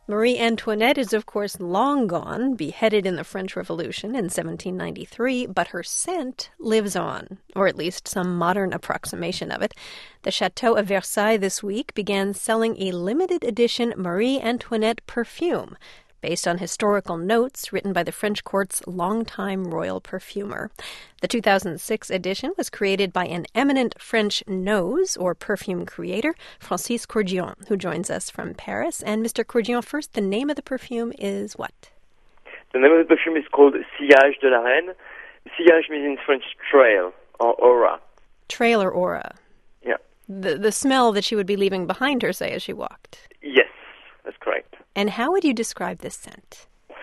Marie Antoinette is, of course, long gone, beheaded in the French Revolution in 1793, but her scent lives on, or at least some modern approximation of it. The Chateau of Versailles this week began selling a limited edition Marie Antoinette perfume, based on historical notes written by the French court's longtime royal perfumer. The 2006 edition was created by an eminent French nose or perfume creator, Francis Courdion, who joins us from Paris. And Mr. Courdion, first, the name of the perfume is what? The name of the perfume is called Sillage de la Reine. Sillage means in French trail or aura. Trail or aura. Yeah. The smell that she would be leaving behind her, say, as she walked. Yes, that's correct. And how would you describe this scent?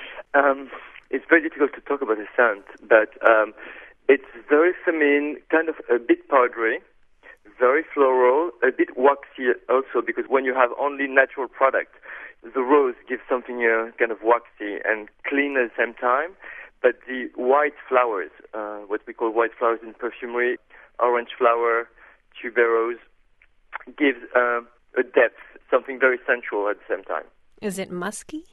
It's very difficult to talk about the scent, but it's very feminine, kind of a bit powdery, very floral, a bit waxy also, because when you have only natural product, the rose gives something kind of waxy and clean at the same time. But the white flowers, what we call white flowers in perfumery, orange flower, tuberose, gives a depth, something very sensual at the same time. Is it musky?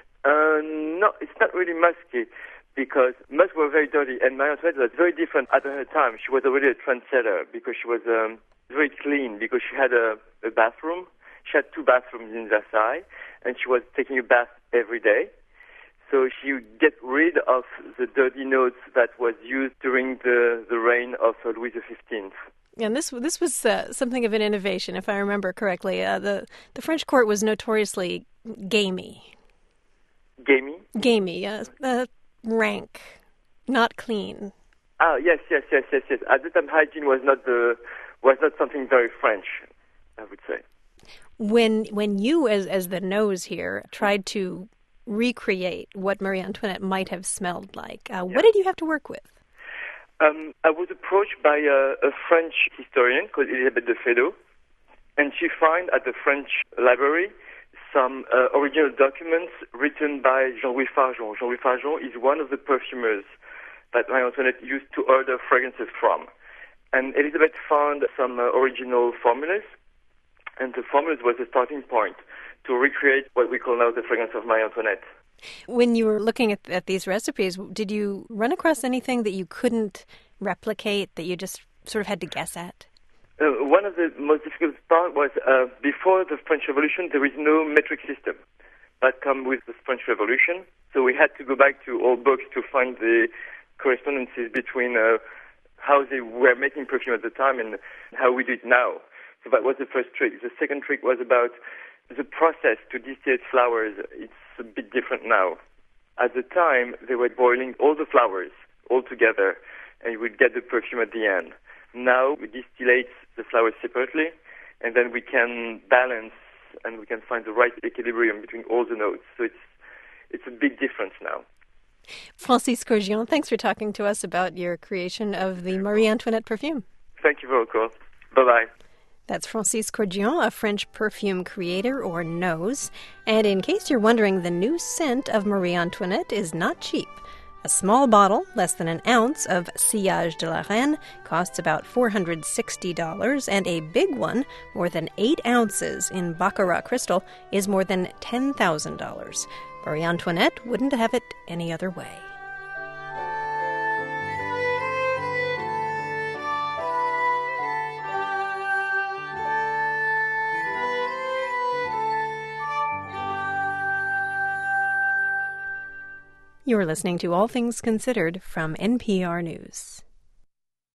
No, it's not really musky, because musk were very dirty, and Marie Antoinette was very different at her time. She was already a trendsetter, because she was very clean, because she had a bathroom. She had 2 bathrooms in Versailles, and she was taking a bath every day. So she would get rid of the dirty notes that was used during the reign of Louis XV. And this was something of an innovation, if I remember correctly. The French court was notoriously gamey. Gamey? Gamey, rank, not clean. Ah, yes. At the time, hygiene was not something very French, I would say. When you, as the nose here, tried to recreate what Marie Antoinette might have smelled like, what did you have to work with? I was approached by a French historian called Elisabeth de Feydeau, and she found at the French library some original documents written by Jean-Louis Fargeon. Jean-Louis Fargeon is one of the perfumers that Marie Antoinette used to order fragrances from. And Elisabeth found some original formulas, and the formulas was the starting point to recreate what we call now the fragrance of Marie Antoinette. When you were looking at these recipes, did you run across anything that you couldn't replicate, that you just sort of had to guess at? One of the most difficult parts was before the French Revolution, there is no metric system that come with the French Revolution. So we had to go back to old books to find the correspondences between how they were making perfume at the time and how we do it now. So that was the first trick. The second trick was about the process to distillate flowers. It's a bit different now. At the time, they were boiling all the flowers all together, and you would get the perfume at the end. Now, we distillate the flowers separately, and then we can balance and we can find the right equilibrium between all the notes. So it's a big difference now. Francis Courdion, thanks for talking to us about your creation of the Marie Antoinette perfume. Thank you for your call. Bye-bye. That's Francis Courdion, a French perfume creator, or nose. And in case you're wondering, the new scent of Marie Antoinette is not cheap. A small bottle, less than an ounce, of Sillage de la Reine costs about $460, and a big one, more than 8 ounces in Baccarat crystal, is more than $10,000. Marie Antoinette wouldn't have it any other way. You're listening to All Things Considered from NPR News.